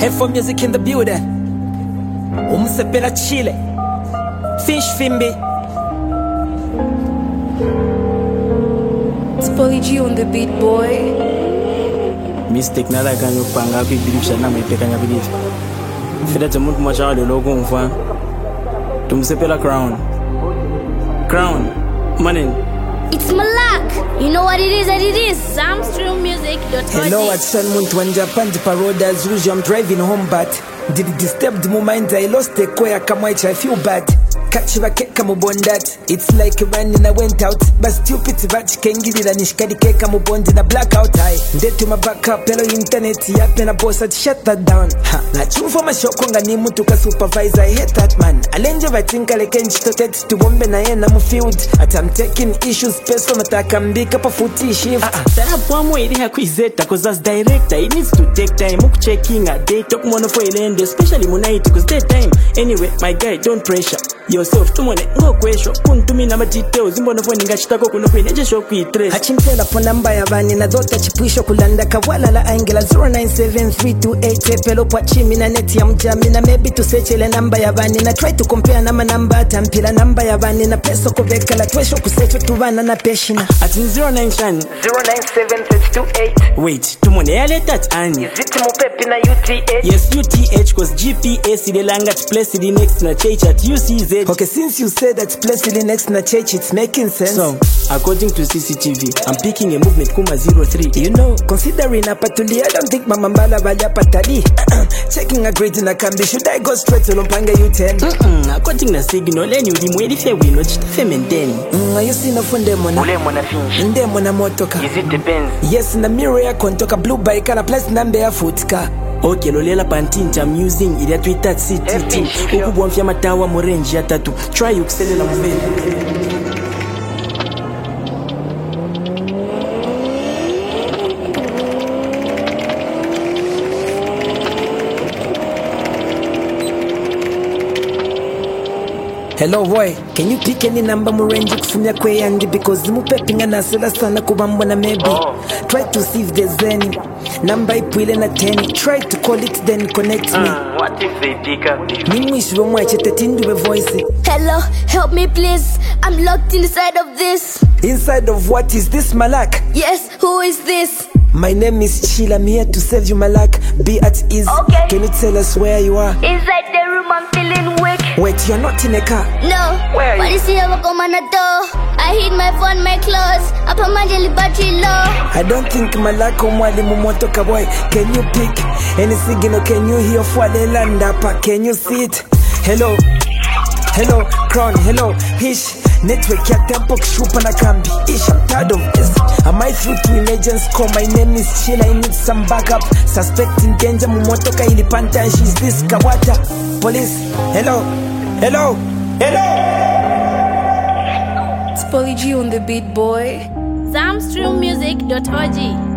Headphone music in the building. Umsepela Chile. Fish Fimbi. It's Polly G on the beat, boy. Mistake na la kanyo panga ku believe shana me pe kanya believe. Fida te muntu mwacha le logo mfa. Tumsepela Crown. Crown. Manin. It's Malak. You know what it is, Zamstreammusic.org. Hello, at San Muntu and Japan, the parade as usual. I'm driving home, but did it disturb the moment I lost the koya kamaicha? I feel bad. Catch you a cake, come upon that. It's like a run and I went out. But stupid, but can give it a nishkadi cake, come upon in a blackout eye. Dead to my backup, hello internet, yap and a boss had shut that down. Ha, na chum for my shock on a nimu to a supervisor. I hate that man. I lenja, I think I can start to bombe na yen, I'm field. At I'm taking issues, person that I can be up a footy shift. Sana pomo ili hakuizeta, cause as director, it needs to take time. Muk checking a day, talk mono for elende, especially monaiti, cause that time. Anyway, my guy, don't pressure yourself tumone ngo kwesho kuntumi na details imbono foni ngachitako kuno kweneje show kwitre hachimtela phone number yabani na dota chipwisho kulanda kawala la angela 097328 pelo kwa chimi na net ya mjami na maybe to search ile number yabani na try to compare na manamba tampila number yabani na peso koveka la twesho kusecho tuvana na peshina at 09 shan 097328 wait tumone yale that ani ziti mupepi na UTH yes UTH cause GPS ile langa place the next na church at UCZ. Okay, since you said that placed next na church, it's making sense. So, according to CCTV, I'm picking a movement kuma 03. You know, considering a patuli, I don't think Mama Mbala Valia Patali. Checking a grade in a cambi, should I go straight to Lompanga U10? According to signal, then you dimwedi fe wino, chitafe maintain. You see no phone demona? Ule mona finch. Ndemona motoka. Is it depends? Yes, na mirror ya kontoka blue bike and a place number ya footka. Okay, lolela pantinta I'm using ili atuita CTT ukubwa mfya matawa morenji ya tatu try ukuselela mvele. Hello boy, can you pick any number murenji kufumia kwe yangi because mupepinga nasela sana kubambo na maybe try to see if there's any number ipuile na 10 try to call it then connect me. What if they pick up this? Mimwishi womwache tetindu we voice. Hello, help me please. I'm locked inside of this. Inside of what is this, Malak? Yes, who is this? My name is Sheila, I'm here to save you, Malak. Be at ease. Okay. Can you tell us where you are? Inside the room, I'm feeling weak. Wait, you're not in a car? No. Where are What you? is here? Come on the door. I hid my phone, my clothes. Up on my jelly battery low. I don't think Malak omwali mumotoka boy. Can you pick any signal? Can you hear Fwale Landapa? Can you see it? Hello, hello, Crown, hello, Hish. Network ya tempo kushupa na kambi. Ish, I'm tired of this. Am I through to emergency call? My name is Sheila, I need some backup. Suspecting danger, mumotoka ilipanta and she's this Kawata. Police, hello, hello, hello. It's Polly G on the beat, boy. Zamstreammusic.org.